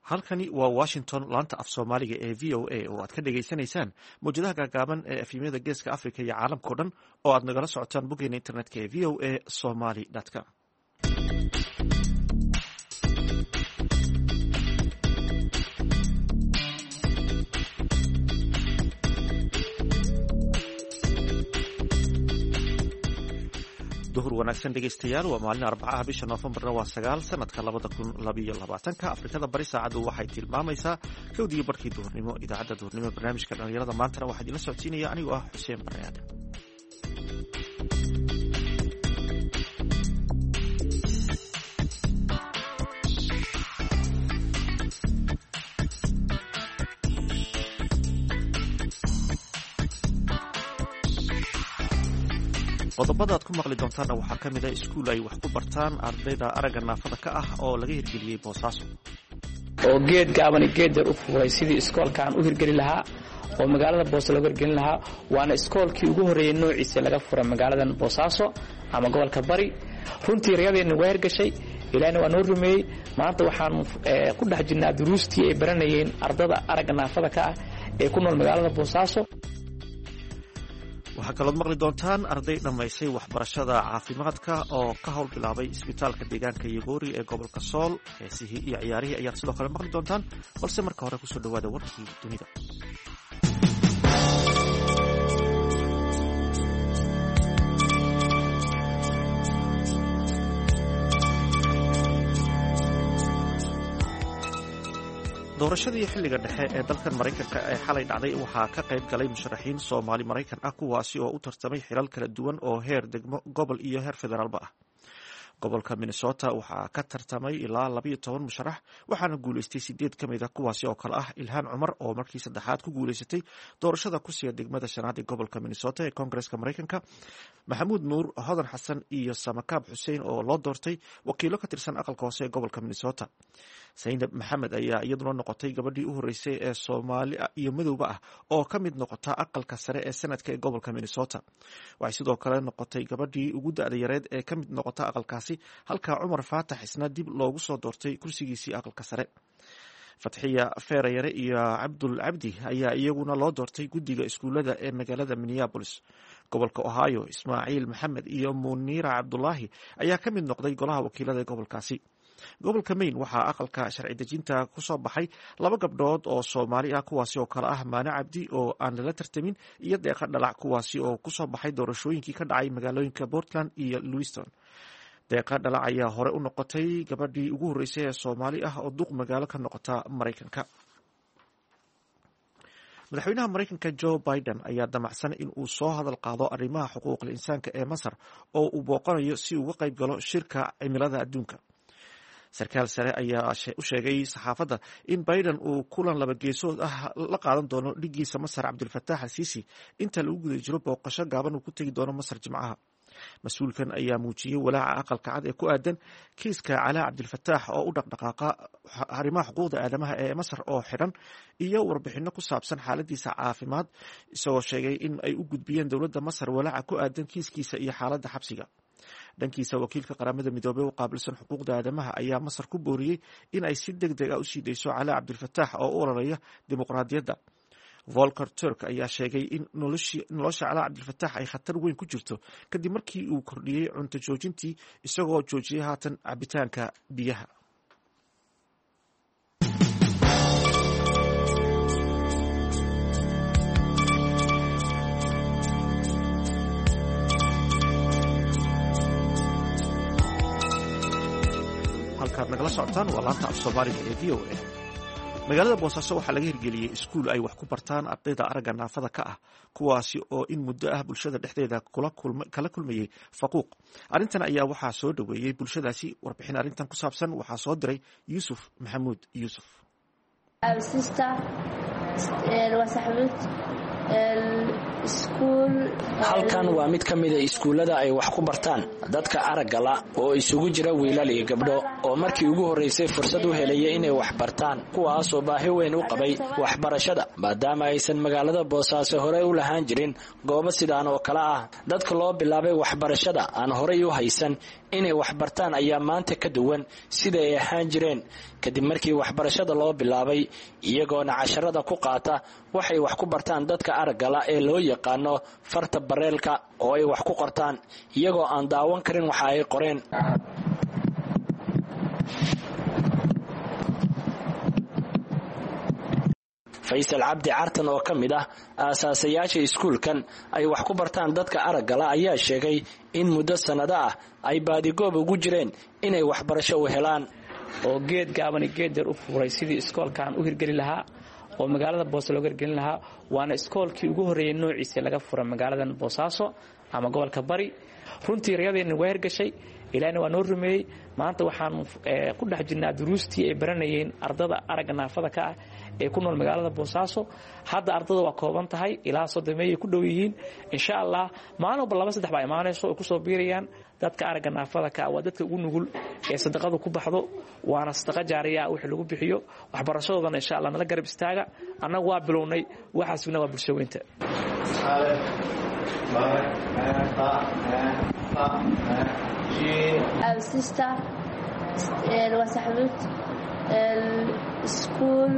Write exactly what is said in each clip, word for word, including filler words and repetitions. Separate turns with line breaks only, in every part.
halkani waa washington laanta af soomaaliga ee v o a oo aad ka dhagaysanaysaan mawjadaha gaagaaban ee efemyada geeska africa iyo caalamkao dhan oo aad nagala socotaan boggeena internetka ee v o a somaly com. duhur wanaagsan dhegaystayaal, waa maalin arbacaha bisha noofembarna waa sagaal sanadka labada kun labayo labaatanka. afrikada bari saacaddu waxay tilmaamaysaa kowdiyo barkii duhurnimo. idaacadda duhurnimo barnaamijka dhalinyarada maantana waxaa idinla socodsiinaya anigoo ah xuseen bare aadan. qodobada aad ku maqli doontaanna waxaa ka mid a iskuul ay wax ku bartaan ardayda aragga naafada ka ah oo laga hirgeliyey boosaaso,
oo geed gaabani geeddar u furay sidii iskoolkaan u hirgeli lahaa oo magaalada boose looga hirgelin lahaa. waana iskoolkii ugu horreeyey noociisa laga furay magaaladan boosaaso ama gobolka bari. runtii rayadeenna waa hirgashay, ilaahna waa noo rumeeyey. maanta waxaan ku dhex jirnaa duruustii ay baranayeen ardada aragga naafada ka ah ee ku nool magaalada boosaaso.
waxaa kalood maqli doontaan arday dhammaysay waxbarashada caafimaadka oo ka howl bilaabay isbitaalka deegaanka yogoori ee gobolka sool. heesihii iyo ciyaarihii ayaad sidoo kale maqli doontaan, balse marka hore kusoo dhawaada warkii dunida. doorashadii xilliga dhexe ee dalkan maraykanka ee xalay dhacday waxaa ka qayb galay musharaxiin soomaali maraykan ah, kuwaasi oo u tartamay xilal kala duwan oo heer degmo, gobol iyo heer federaalba ah. gobolka minnesota waxaa ka tartamay ilaa labayo toban musharax, waxaana guulaystay sideed ka mid a kuwaasi oo kale ah ilhaan cumar oo markii saddexaad ku guulaysatay doorashada kursiga degmada shanaad ee gobolka minnesota ee koongareska maraykanka, maxamuud nuur, hodan xasan iyo samakaab xuseen oo loo doortay wakiilo ka tirsan aqalka hoose ee gobolka minnesota. saynab maxamed ayaa iyaduna noqotay gabadhii u horreysay ee soomaali iyo madowga ah oo ka mid noqota aqalka sare ee sanadka ee gobolka minnesota. waxay sidoo kale noqotay gabadhii ugu da-da yareed ee ka mid noqota aqalkaasi, halka cumar faatax isna dib loogu soo doortay kursigiisii aqalka sare. fatxiya feerayare iyo cabdul cabdi ayaa iyaguna loo doortay guddiga iskuullada ee magaalada minneabolis. gobolka ohio, ismaaciil maxamed iyo muniira cabdulaahi ayaa ka mid noqday golaha wakiilada ee gobolkaasi. gobolka maine waxaa aqalka sharci dejinta ku soo baxay laba gabdhood oo soomaali ah, kuwaasi oo kale ah maane cabdi oo aan lala tartamin iyo deeqa dhalac, kuwaasi oo kusoo baxay doorashooyinkii ka dhacay magaalooyinka portland iyo lewiston. deeqa dhalac ayaa hore u noqotay gabadhii ugu horreysay ee soomaali ah oo duq magaalo ka noqota maraykanka. madaxweynaha maraykanka joe biden ayaa damacsan in uu soo hadal qaado arrimaha xuquuqul insaanka ee masar oo uu booqanayo si uga qayb galo shirka cimilada adduunka. sarkaal sare ayaa u sheegay saxaafadda in biden uu kulan laba geesood ah la qaadan doono dhigiisa masar cabdilfataax al siisi inta lagu guda jiro booqasho gaaban uu ku tegi doono masar jimcaha. mas-uulkan ayaa muujiyey walaaca aqalka cad ee ku aadan kiiska calaa cabdilfataax oo u dhaqdhaqaaqa arrimaha xuquuqda aadamaha ee masar oo xidhan iyo warbixino ku saabsan xaaladiisa caafimaad, isagoo sheegay in ay u gudbiyeen dowladda masar walaaca ku aadan kiiskiisa iyo xaaladda xabsiga. dhankiisa wakiilka qaramada midoobey u qaabilsan xuquuqda aadamaha ayaa masar ku booriyey in ay si deg deg a usii dayso calaa cabdilfataax oo u ololaya dimuqraadiyadda. volker turk ayaa sheegay in nolosha calaa cabdilfataax ay khatar weyn ku jirto kadib markii uu kordhiyey cunto joojintii, isagoo joojiyay haatan cabitaanka biyaha. halkaad nagala socotaan waa laanta af soomaaliga ee v o a. magaalada boosaaso waxaa laga hirgeliyey iskuul ay wax ku bartaan ardayda aragga naafada ka ah, kuwaasi oo in muddo ah bulshada dhexdeeda kala kulmayey faquuq. arrintan ayaa waxaa soo dhoweeyey bulshadaasi. warbixin arrintan ku saabsan waxaa soo diray yuusuf maxamuud yuusuf.
halkan waa mid ka mida iskuullada ay wax ku bartaan dadka aragga la oo isugu jira wiilal iyo gabdho oo markii ugu horreysay fursad u helaya inay wax bartaan kuwaasoo baahi weyn u qabay waxbarashada maadaama aysan magaalada Boosaaso hore u lahaan jirin goobo sidaan oo kale ah dadka loo bilaabay waxbarashada aan horey u haysan inay wax bartaan ayaa maanta ka duwan sida ay ahaan jireen kadib markii waxbarashada loo bilaabay iyagoona casharada ku qaata waxay wax ku bartaan dadka aragga la ee loo yaqaano farta bareelka oo ay wax ku qortaan iyagoo aan daawan karin waxa ay qoreen Faysal Cabdi Cartan oo kamid ah aasaasayasha iskuulkan ay wax ku bartaan dadka aragga la ayaa sheegay in muddo sanado ah ay baadigoob ugu jireen inay waxbarasho u helaan
oo geed gaaban iyo geed yar u furay sidii iskoolkan u hirgeli lahaa oo magaalada Boosaaso loo hirgelin lahaa waana iskoolkii ugu horeeyay noociisa laga furay magaaladan Boosaaso ama gobolka Bari runtii riyadeenna waa hirgashay ilaahna waa noo rumeeyay maanta waxaan ku dhex jirnaa duruustii ay baranayeen ardada aragga naafada ka ah ee ku nool magaalada Boosaaso hadda ardada waa kooban tahay ilaa soddon ay ku dhow yihiin insha Allah maalmo laba saddex baa imaanayso oo ku soo biirayaan dadka aragga naafada ka ah waa dadka ugu nugul ee sadaqadu ku baxdo waana sadaqa jaariya ah wixii lagu bixiyo waxbarashadoodana insha Allah nala garab istaaga annagu waa bilownay waxaasuna waa bulshadeynta
Our sister وصاحبت السكول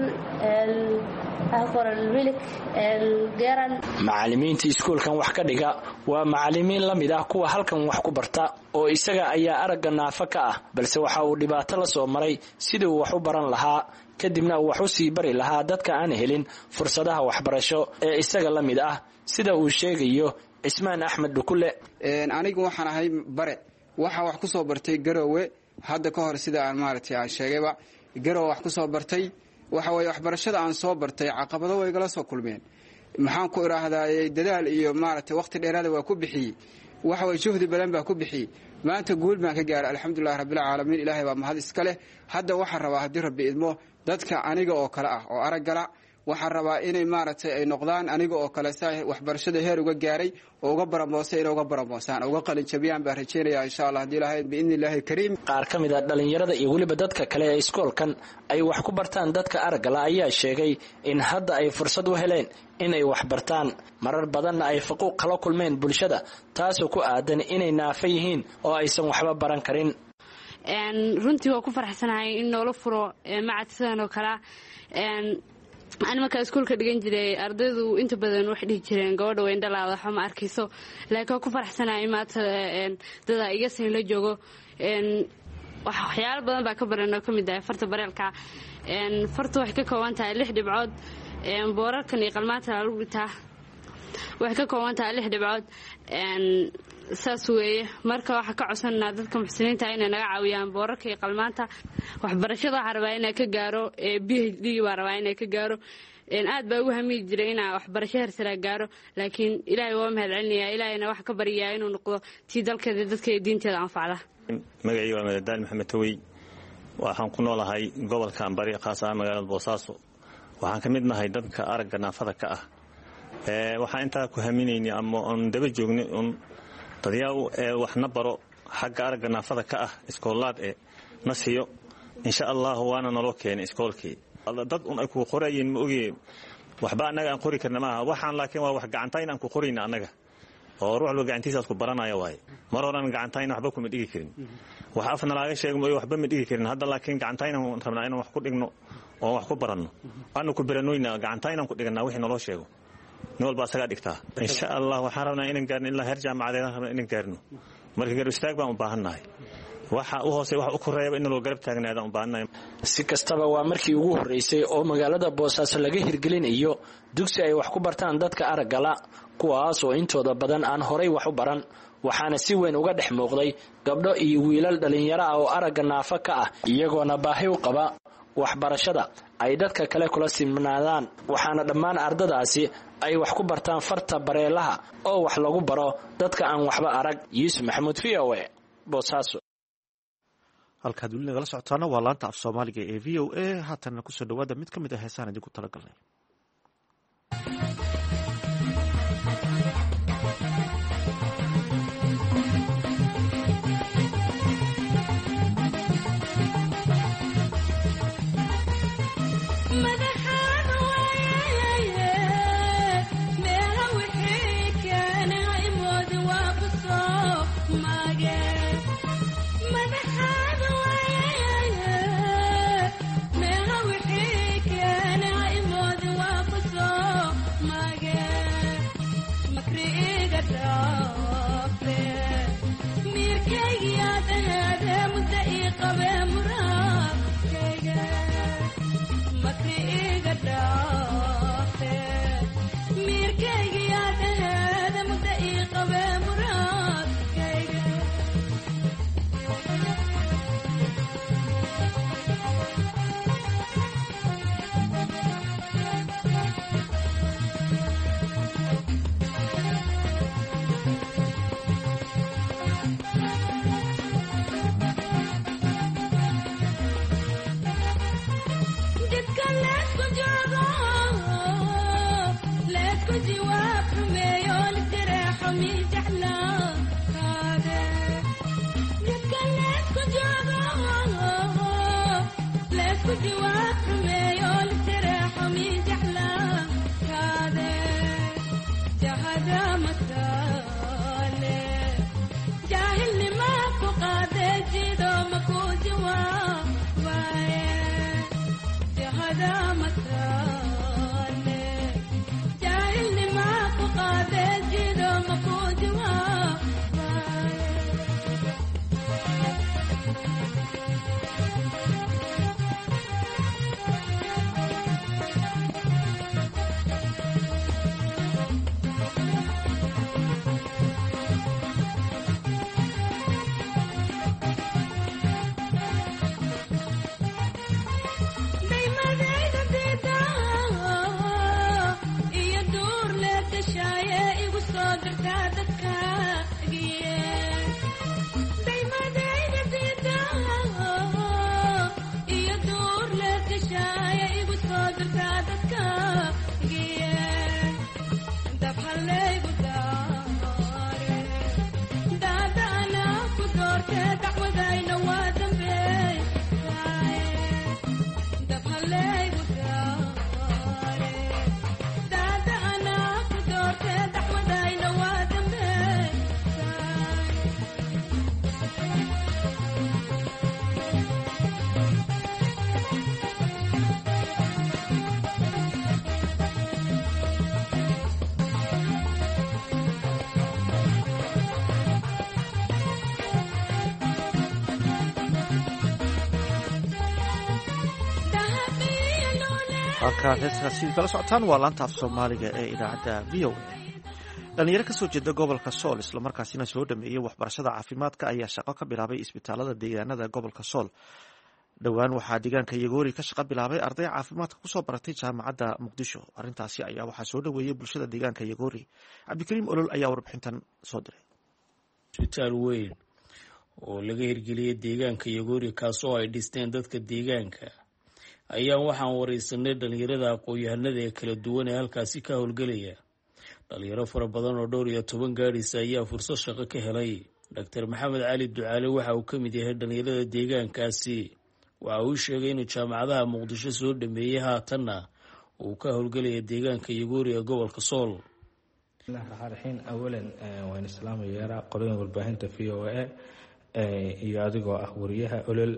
الأخر الملك الجيران
macallimiinta iskuulkan wax ka dhiga waa macallimiin la mid ah kuwa halkan wax ku barta oo isaga ayaa aragga naafa ka ah balse waxa uu dhibaato la soo maray sidii uu wax u baran lahaa kadibna uu wax u sii bari lahaa dadka aan helin fursadaha waxbarasho ee isaga la mid ah sida uu sheegayo Ismaan Axmed Dukule
een anigu waxaan ahay bare waxa wax ku soo bartay Garowe hadda ka hor sida aan maartay aan sheegayba Garowe wax ku soo bartay waxa way waxbarashada aan soo bartay caqabado way gala soo kulmeen maxaan ku iraahdaa dadaal iyo maartay waqti dheeraad waa ku bixiyay waxa way juhdi badan baa ku bixiyay maanta guul baan ka gaaray alxamdulillaah rabbil caalamiin ilaahay baa mahad iska leh hadda waxa rabaa hadii rabbi idmo dadka aniga oo kale ah oo araggala waxaan rabaa inay maartay ay noqdaan aniga oo kale saay waxbarashada heer uga gaaray oo uga baramoosay inay uga baramoosaan uga qalin jabiyaan baa rajeenaya insha Allah hadii ilaahay biidnillaahi kariim
qaar kamid ah dhalinyarada iyo waliba dadka kale ee iskoolkan ay wax ku bartaan dadka aragga la ayaa sheegay in hadda ay fursad u heleen inay wax bartaan marar badanna ay faquuq kala kulmeen bulshada taasoo ku aadan inay naafa yihiin oo aysan waxba baran karin
een runtii waa ku faraxsanahay in nolol furo macad sidan oo kala een أنا ما كأسكول كدقن جري أرضه أنت بدن واحد يجرين قارد وين دلها وحنا ما أركيسه لكن أكو فرح سنة إمات إن ده يجسين لجوجو إن وحيال بدن بكبر إنه كم يدعي فرت بريلك إن فرت وحكي كوانت لحد بعد إن بورك كان يقلمات على لغتها وحكي كوانت لحد بعد إن ساسوي marka waxa ka codsanaa dadka muxsiniinta inay naga caawiyaan boorarka iyo qalmaanta waxbarashada harba inay ka gaaro ee B H D waa rabaa inay ka gaaro in aad baa ugu hami jiray inaa waxbarasho heer gaaro laakiin ilaahay waa mahad celinayaa ilaahayna wax ka bariyaa inuu noqdo tii dalkeeda dadka diinteeda anfacda
magacayga waa Madadaan Maxamed Tawey waxaan ku noolahay gobolkan Bari qaas ah magaalada Boosaaso waxaan ka mid nahay dadka aragga naafada ka ah ee waxaan inta ku haminaynay ama on daba joognay on tadiyaw ee waxna baro xagga aragga naafada ka ah iskoolaad ee nasiyo insha Allah waana nolo keenay iskoolkii dad un ay ku qorayeen ma ogeen waxba anaga aan qori karna ma waxaan laakiin waa wax gacantayn aan ku qorina anaga oo ruux walba gacantiisa ku baranaya waay mar horan gacantayn waxba kuma dhigi karin wax afna laga sheegmo waxba ma dhigi karin hadda laakiin gacantayn aan rabnaa inaan wax ku dhigno oo wax ku baranno aanu ku baranoyna gacantayn aan ku dhignaa wixii nolo sheego nool baa saga dhigtaa insha Allah waxaan rabnaa inaan gaarno ilaa heer jaamacadeed rabnaa inaan gaarno markii garab istaag baan u baahanahay waxa uu hoosay wax u koreeyay in loo garab taagnaado u baahanahay
si kastaba waa markii ugu horeysay oo magaalada Boosaaso laga hirgelinayo dugsi ay wax ku bartaan dadka aragga la kuwaas oo intooda badan aan horay wax u baran waxaana si weyn uga dhex muuqday gabdho iyo wiilal dhalinyaro ah oo aragga naafa ka ah iyagoona baahi u qaba waxbarashada ay dadka kale kula simnaadaan waxaana dhammaan ardadaasi ay wax ku bartaan farta bareelaha oo wax lagu baro dadka aan waxba arag Yuusuf Maxamuud V O A Boosaaso
halkaad weli nagala socotaana waa laanta af Soomaaliga ee V O A haatan ku soo dhawaada mid ka mid ah heesahan idinku talagalnay halkaad heeskaasi kala socotaan waa laanta af soomaaliga ee idaacadda v o a dhalinyaro kasoo jeeda gobolka sool islamarkaasina soo dhameeyey waxbarashada caafimaadka ayaa shaqo ka bilaabay isbitaalada deegaanada gobolka sool dhowaan waxaa deegaanka yagoori ka shaqo bilaabay arday caafimaadka kusoo baratay jaamacadda muqdisho arrintaasi ayaa waxaa soo dhaweeyey bulshada deegaanka yagoori cabdikariim olol ayaa warbixintan soo diray
isbitaal weyn oo laga hirgeliyey deegaanka yagoori kaasoo ay dhisteen dadka deegaanka ayaa waxaan wareysanay dhalinyarada aqoon-yahanada ee kala duwan ee halkaasi ka howlgelaya dhalinyaro fara badan oo dhowr iyo toban gaadhisa ayaa fursad shaqo ka helay doctor maxamed cali ducaale waxa uu ka mid yahay dhalinyarada deegaankaasi waxa uu sheegay inuu jaamacadaha muqdisho soo dhameeyey haatanna uu ka howlgelaya deegaanka yagoori ee gobolka sool
raxaarxiin awalan waan islaamayeera qolada warbaahinta v o a iyo adigoo ah wariyaha olol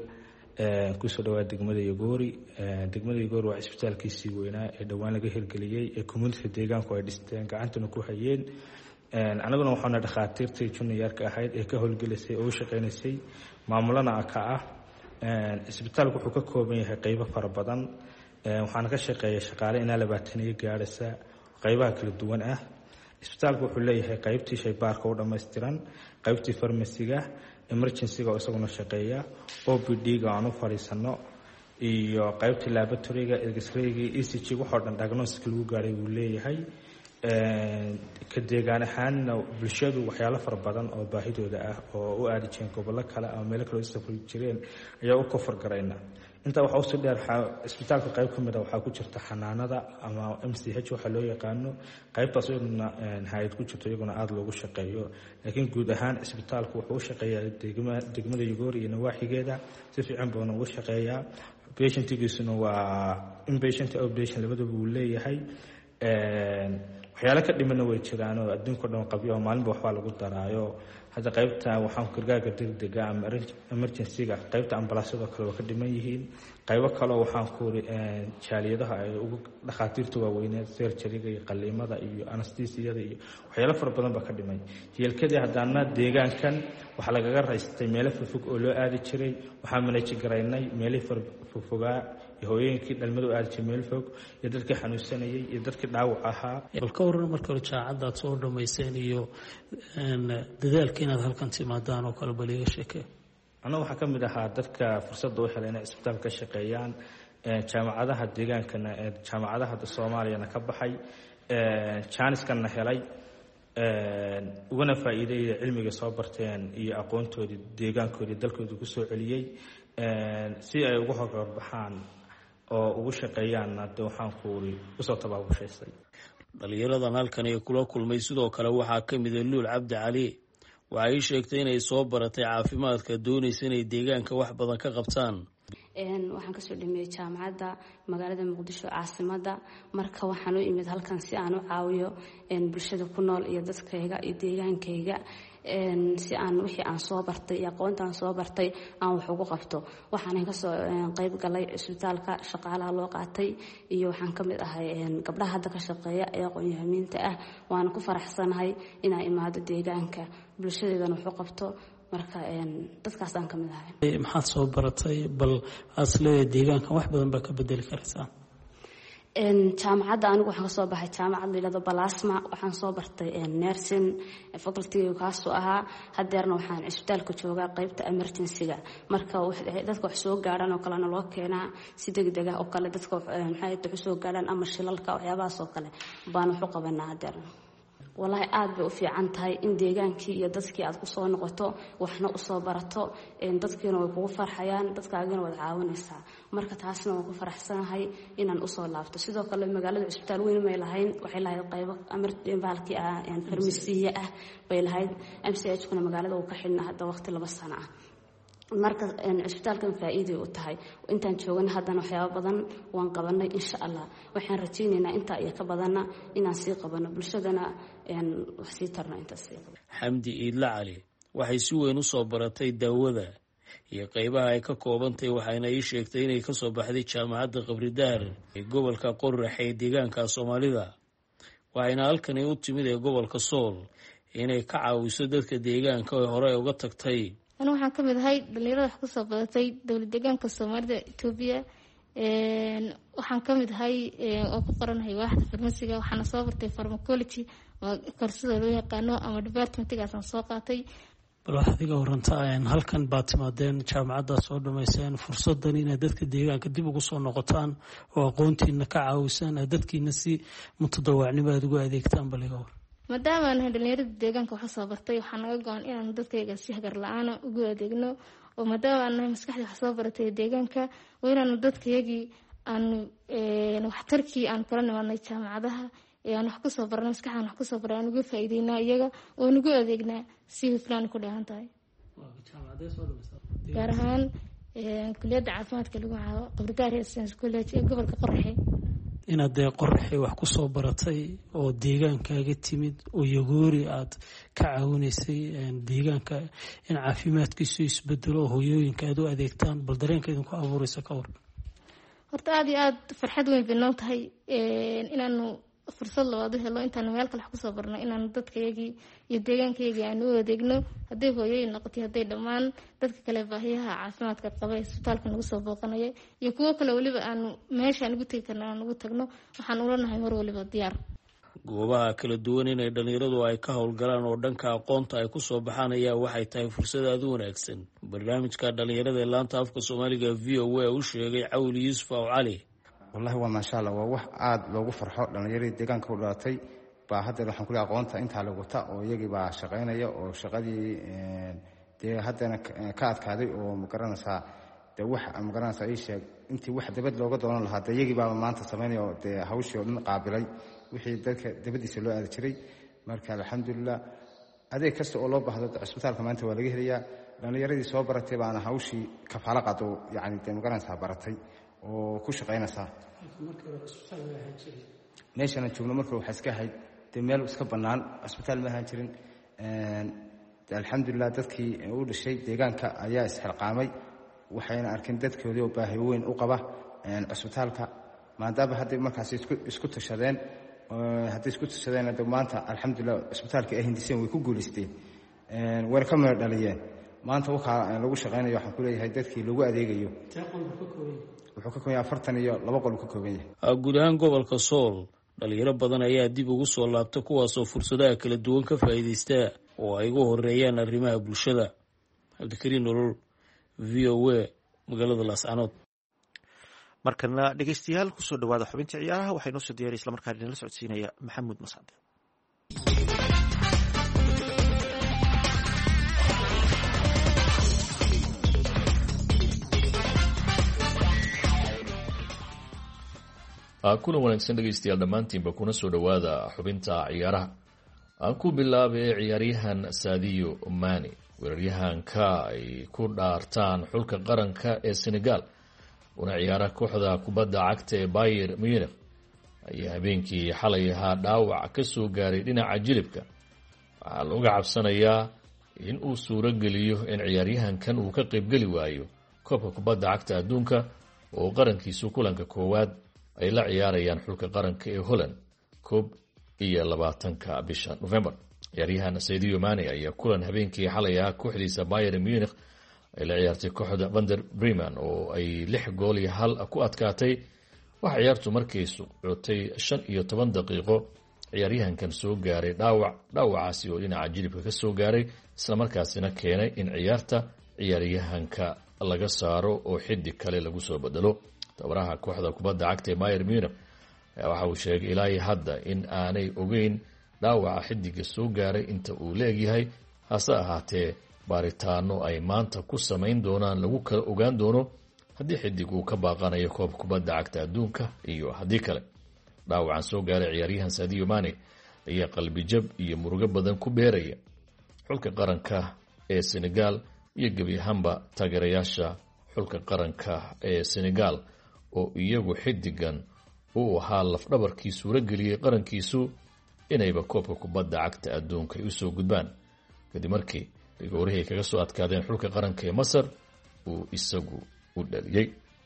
kusoo dhawaad degmada yagoori degmada yagoori waa isbitaalkiisii weynaa ee dhowaan laga hirgeliyey ee communitiga deegaanku ay dhisteen gacantana ku hayeen anaguna waxaana dhakhaatiirtii juniorka ahayd ee ka howlgelisay oo u shaqeynaysay maamulana ka ah isbitaalku wuxuu ka kooban yahay qeybo fara badan waxaana ka shaqeeya shaqaale ilaa labaataniyo gaadhaysa qeybaha kala duwan ah isbitaalku wuxuu leeyahay qeybtii shaybaarka u dhammaystiran qeybtii farmasiga emergencyga oo isaguna shaqeeya o b d-ga aan u fadhiisano iyo qeybtii laboratoryga x-rayga e c g waxoo dhan diagnostic lagu gaadhay wuu leeyahay ka deegaan ahaanna bulshadu waxyaalo fara badan oo baahidooda ah oo u aadi jireen gobollo kale ama meelo kale u safri jireen ayaa u kofar garayna intaa waxaa usii dheer isbitaalka qayb ka mid a waxaa ku jirta xanaanada ama m c h waxaa loo yaqaano qaybtaas iyaduna hay-ad ku jirto iyaguna aada loogu shaqeeyo laakiin guud ahaan isbitaalku wuxuu u shaqeeyaa degmada yagoori iyo nawaaxigeeda si fiican buuna ugu shaqeeyaa patientigiisuna waa inpatient outpatient labadaba uu leeyahay waxyaalo ka dhimana way jiraan oo adduunka dhan qabyo oo maalinba waxbaa lagu daraayo hadda qaybta waxaan gargaarka degdega ama emergencyga qaybta ambalaasyadoo kale waa ka dhiman yihiin qaybo kaleo waxaan ku uri jaaliyadaha ay ugu dhakhaatiirta waaweyneed serjariga iyo qaliimada iyo anastesiyada iyo waxyaalo fara badan baa ka dhimay yeelkadii haddaana deegaankan waxaa lagaga raystay meelo fogfog oo loo aadi jiray waxaan manaji garaynay meelihii farfogfogaa iyo hooyooyinkii dhalmada u aadi jiray meel fog iyo dadkii xanuunsanayay iyo dadkii dhaawac ahaa
bal ka waran marka hore jaacaddaad soo dhammayseen iyo dadaalka inaad halkan timaadaan oo kale bal iga sheekee
annaga waxaa ka mid ahaa dadka fursadda u helay inay isbitaal ka shaqeeyaan jaamacadaha deegaankana ee jaamacadaha soomaaliyana ka baxay jaaniskanna helay ugana faa'iideeya cilmiga soo barteen iyo aqoontoodii deegaankoodii dalkoodii ku soo celiyey si ay ugu horbarbaxaan oo ugu shaqeeyaanna de waxaan kuuri usoo tabaabushaysay
dhalinyaradan halkan ee kula kulmay sidoo kale waxaa ka mida luul cabdi cali waxay ii sheegtay inay soo baratay caafimaadka doonaysa inay deegaanka wax badan ka qabtaan
waxaan kasoo dhameeyey jaamacadda magaalada muqdisho caasimada marka waxaan u imid halkan si aan u caawiyo bulshada ku nool iyo dadkayga iyo deegaankayga si aan wixii aan soo bartay iyo aqoonta aan soo bartay aan wax ugu qabto waxaan kasoo qayb galay isbitaalka shaqaalaha loo qaatay iyo waxaan ka mid ahay gabdhaha hadda ka shaqeeya ee aqoon-yahamiinta ah waana ku faraxsanahay inaan imaado deegaanka bulshadeedana wax u qabto marka dadkaasaan ka mid ahay
maxaad soo baratay bal asleeya deegaankan wax badan baa ka bedeli karaysaa
jaamacadda anigu waxaan kasoo baxay jaamacad layihahdo balasma waxaan soo bartay nursing facultyga kaasoo ahaa hadeerna waxaan cisbitaalka joogaa qeybta emergencyga marka dadka wax soo gaadhaan oo kalena loo keenaa si degdeg ah oo kale dadka maxay wax soo gaadhaan ama shilalka waxyaabahaas oo kale baan wax u qabanaa hadeerna
wallaahi aad bay u fiican tahay in deegaankii iyo dadkii aad ku soo noqoto waxna u soo barato dadkiina way kugu farxayaan dadkaagina waad caawinaysaa marka taasna waan ku faraxsanahay inaan usoo laabto sidoo kale magaalada cusbitaal weyn may lahayn waxay lahayd qaybo baalkii ah farmasiye ah bay lahayd m c h kuna magaalada uu ka xidhnaa hadda waqti laba sano ah marka cusbitaalkan faa'iiday u tahay intaan joogana haddana waxyaabo badan waan qabanay insha allah waxaan rajaynaynaa intaa iyo ka badanna inaan sii qabano bulshadana wax sii tarno intaas sii qabano
xamdi iidla cali waxay si weyn u soo baratay daawada iyo qaybaha ay ka koobantahay waxayna ii sheegtay inay ka soo baxday jaamacadda qabridaar ee gobolka qorax ee deegaanka soomaalida waxayna halkani u timid ee gobolka sool inay ka caawiso dadka deegaanka oo hore uga tagtay
أنا waxaan ka mid ahay dhalinyarada wax ku soo badatay dawlad deegaanka Soomaalida Itoobiya een waxaan ka mid ahay oo ku qoranahay waaxda farmasiga waxaan soo bartay pharmacology oo koorsada loo yaqaano ama departmentigaas aan soo qaatay
bal waxaad iga warantaa halkan baad timaadeen jaamacadda soo dhamayseen fursadan inaad dadka deegaanka dib ugu soo noqotaan oo aqoontiina ka caawisaan dadkiina si mutadawacnimo aad ugu adeegtaan bal iga war
maadaama aan dhalinyarada deegaanka wax soo bartay waxaan naga go'an inaan dadkayga si hagar la'aan ugu adeegno oo maadaama aan maskaxda wax soo baratay deegaanka waa inaan dadkayagii aan waxtarkii aan kala nimaadnay jaamacadaha ee aan wax ku soo barnay maskaxdan wax ku soo baray aan uga faa'iideynaa iyaga oo ugu adeegnaa si hufnaan ku dheehan tahay gaar ahaan kulliyadda caafimaadka lagu caawo qabridaar science college ee gobolka qoraxe
inaad dee qoraxay wax ku soo baratay oo deegaankaaga timid oo yagoori aad ka caawinaysay deegaanka in caafimaadkiisu isbedelo oo hooyooyinka aad u adeegtaan bal dareenka idinku abuuraysa ka war
horta aad iyo aad farxad weyn bay noo tahay inaanu fursad labaad u helo intaan meel kale wax ku soo barno inaan dadkayagii iyo deegaankayagii aan u adeegno hadday hooyooyin noqotay hadday dhammaan dadka kale baahiyaha caafimaadka qaba ee isbitaalka nagu soo booqanaya iyo kuwo kale weliba aanu meeshaan ugu tegi karna aan ugu tagno waxaan ula nahay mar waliba diyaar
goobaha kala duwan inay dhalinyaradu ay ka howlgalaan oo dhanka aqoonta ay ku soo baxaan ayaa waxay tahay fursad aad u wanaagsan barnaamijka dhalinyarada ee laanta afka soomaaliga v o a u sheegay cawli yuusuf aw cali
wallahi waa maasha allah waa wax aad loogu farxo dhalinyaradii deegaanka u dhalatay baa hadda waxaan ku leeyahay aqoonta intaa lagu ta oo iyagii baa shaqaynaya oo shaqadii dee haddana ka adkaaday oo magaranaysaa dee wax magaranaysaa ii sheeg intii wax dabad looga doonan lahaa dee iyagii baa maanta samaynaya oo dee hawshii oo dhan qaabilay wixii dadka dabadiisa loo aadi jiray marka alxamdulilah adeeg kasta oo loo baahdo cisbitaalka maanta waa laga helayaa dhalinyaradii soo baratay baana hawshii kafaalo qaado yacni dee magaranaysaa baratay oo ku shaqaynaysaa meeshaan joogno markii waxa iska ahayd dee meel iska bannaan cisbitaal ma ahaan jirin alxamdulilah dadkii u dhashay deegaanka ayaa isxilqaamay waxayna arkeen dadkoodii oo baahi weyn u qaba cisbitaalka maadaama hadday markaas isku tashadeen hadday isku tashadeen maanta alxamdulilah cisbitaalkii ay hindiseen way ku guulaysteen wayna ka meel dhaliyeen maanta waxaa lagu shaqaynayo waxaan ku leeyahay dadkii lagu adeegayo wuxuu ka kooban yahay afartan iyo laba qol uu ka kooban yahay
guud ahaan gobolka sool dhalinyaro badan ayaa dib ugu soo laabta kuwaasoo fursadaha kala duwan ka faa'iidaysta oo ay ugu horeeyaan arrimaha bulshada cabdikariin nolol v o a magaalada laascanood
markana dhegeystayaal kusoo dhawaada xubinta ciyaaraha waxay noo soo diyaariya islamarkaana idinla socodsiinaya maxamuud mascade
kulan wanaagsan dhegaystayaal dhammaantiinba kuna soo dhowaada xubinta ciyaaraha aan ku bilaabay ciyaaryahan saadiyo mani weeraryahanka ay ku dhaartaan xulka qaranka ee senegal una ciyaara kooxda kubadda cagta ee bayer munich ayaa habeenkii xalay ahaa dhaawac ka soo gaaray dhinaca jilibka waxaa looga cabsanayaa in uu suuro geliyo in ciyaaryahankan uu ka qaybgeli waayo koobka kubadda cagta adduunka oo qarankiisu kulanka koowaad ay la ciyaarayaan xulka qaranka ee holland koob iyo labaatanka bisha november ciyaaryahan sadio mane ayaa kulan habeenkii xalay ah kooxdiisa bayer munich ay la ciyaartay kooxda vander bremen oo ay lix gool iyo hal ku adkaatay waxa ciyaartu markay socotay shan iyo toban daqiiqo ciyaaryahankan soo gaaray dhaawac dhaawacaasi oo dhinaca jilibka ka soo gaaray islamarkaasina keenay in ciyaarta ciyaaryahanka laga saaro oo xidig kale lagu soo bedelo tabaraha kooxda kubadda cagta ee bayer munich waxa uu sheegay ilaa hadda in aanay ogeyn dhaawaca xidiga soo gaaray inta uu leegyahay hase ahaatee baaritaano ay maanta ku samayn doonaan lagu kala ogaan doono haddii xidig uu ka baaqanayo koob kubadda cagta adduunka iyo haddii kale. dhaawacan soo gaaray ciyaaryahan Sadio Mane ayaa qalbijab iyo murugo badan ku beeraya xulka qaranka ee Senegal iyo gebi ahaanba taageerayaasha xulka qaranka ee Senegal oo iyagu xidigan uu ahaa lafdhabarkii suurageliyay qarankiisu inayba koobka kubadda cagta adduunka ay u soo gudbaan kadib markii rigoorihii kaga soo adkaadeen xulka qaranka ee Masar uu isagu u dhaliyay.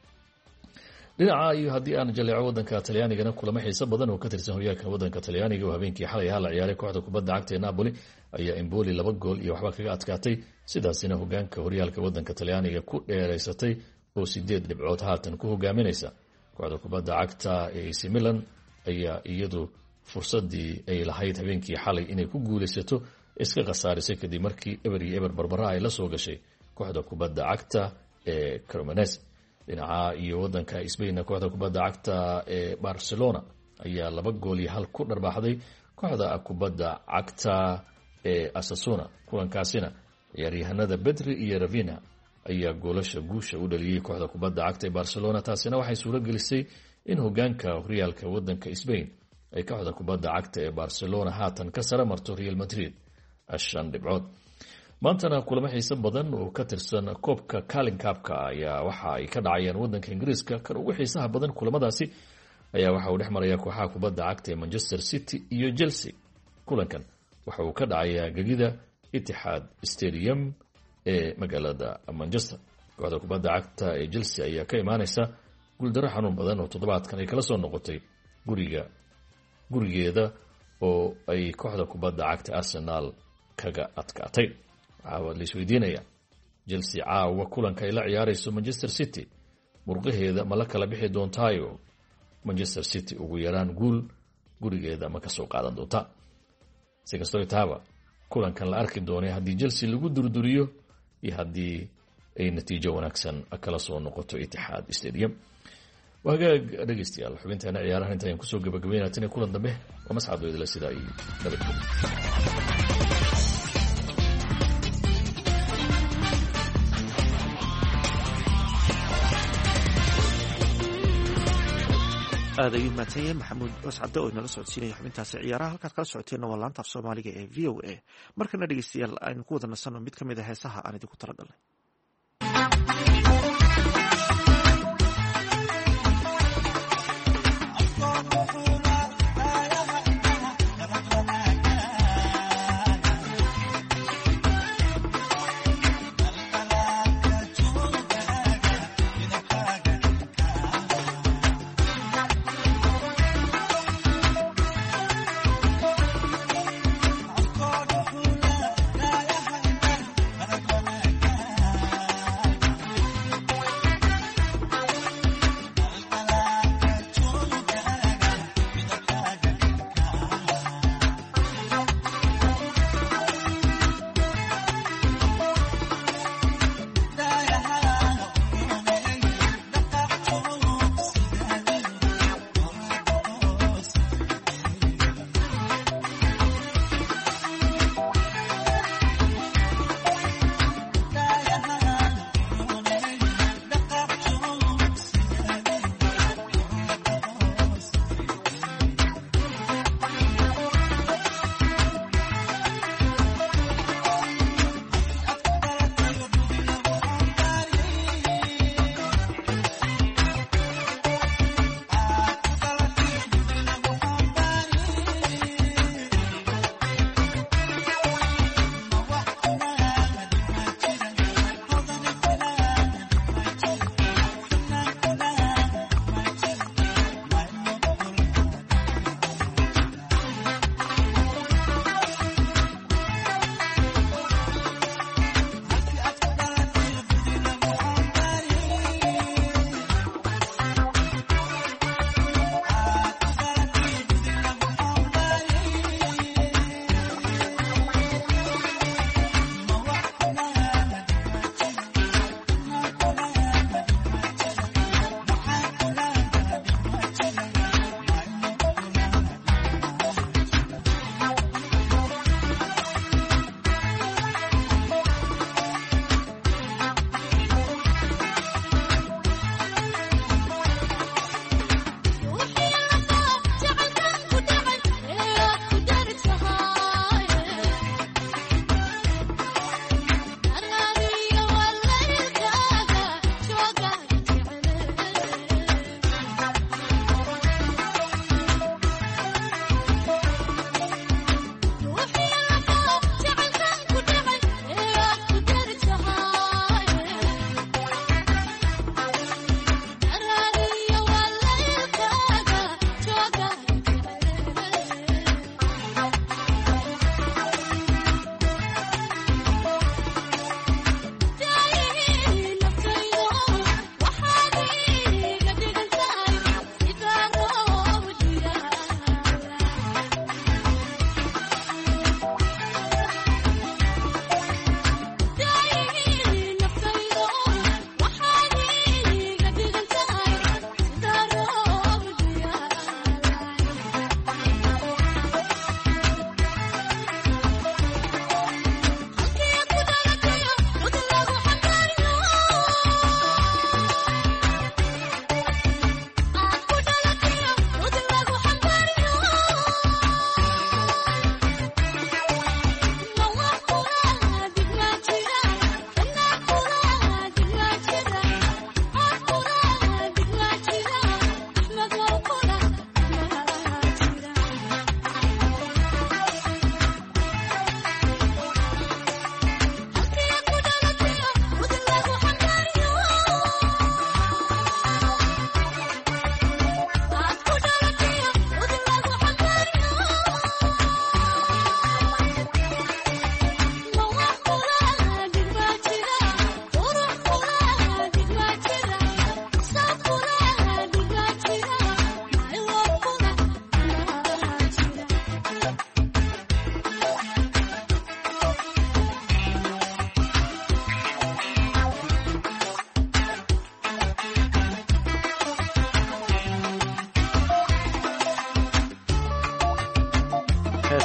dhinaca iyo haddii aan jaleeco wadanka Talyaanigana kulamo xiiso badan oo ka tirsan horyaalka wadanka Talyaaniga oo habeenkii xalay ahaa la ciyaaray kooxda kubadda cagta ee Napoli ayaa Empoli laba gool iyo waxba kaga adkaatay sidaasina hogaanka horyaalka wadanka Talyaaniga ku dheereysatay oo sideed dhibcood haatan ku hogaaminaysa. kooxda kubadda cagta ee A C Milan ayaa iyadu fursadii ay lahayd habeenkii xalay inay ku guulaysato iska khasaarisay kadib markii eber iyo eber barbara ay la soo gashay kooxda kubadda cagta ee Cremonese. dhinaca iyo wadanka Spain kooxda kubadda cagta ee Barcelona ayaa laba gool iyo hal ku dharbaaxday kooxda kubadda cagta ee Osasuna. kulankaasina ciyaaryahanada Pedri iyo Rafinha ayaa goolasha guusha u dhaliyay kooxda kubadda cagta ee Barcelona. taasina waxay suuro gelisay in hogaanka horyaalka wadanka Spain ay kooxda kubadda cagta ee Barcelona haatan ka sare marto Real Madrid shan dhibcood. maantana kulamo xiiso badan oo ka tirsan koobka Carling Cup-ka ayaa waxa ay ka dhacayaan wadanka Ingiriiska. kan ugu xiisaha badan kulamadaasi ayaa waxa uu dhex maraya kooxaha kubadda cagta ee Manchester City iyo Chelsea. kulankan waxa uu ka dhacayaa gegida Etihad Stadium ee magaalada Manchester. kooxda kubadda cagta ee Chelsea ayaa ka imaanaysa guuldaro xanuun badan oo toddobaadkan ay kala soo noqotay guriga gurigeeda oo ay kooxda kubadda cagta Arsenal kaga adkaatay. waxaa la isweydiinaya Chelsea caawa kulanka ay la ciyaarayso Manchester City murqaheeda ma la kala bixi doontaayo Manchester City ugu yaraan guul gurigeeda ma ka soo qaadan doonta. si kastoo taaba kulankan la arki doonay haddii Chelsea lagu durduriyo iyo haddii ay natiijo wanaagsan kala soo noqoto Etihad Stadium. wagaag dhageystayaal xubinteena ciyaaraha intaan ku soo gabagabeynaa tan kulan dambe waa mas'ad weydla sida ay nabadgelyo.
aad ayuu mahadsan yahay maxamuud wascade oo inala socodsiinaya xubintaasi ciyaaraha. halkaad kala socoteenna waa laanta af soomaaliga ee v o a. markana dhegeystayaal aynu ku wada nasanno mid ka mid a heesaha aan idinku talagalnay.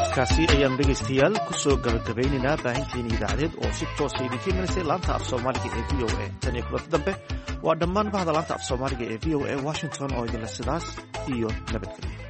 codkaasi ayaan dhegaystayaal kusoo gabagabaynaynaa baahinteeni idaacadeed oo si toosa idinka imanaysay laanta af soomaaliga ee v o a tan iyo kulanti dambe waa dhammaan bahda laanta af soomaaliga ee v o a washington oo idinle sidaas iyo nabadgelyo.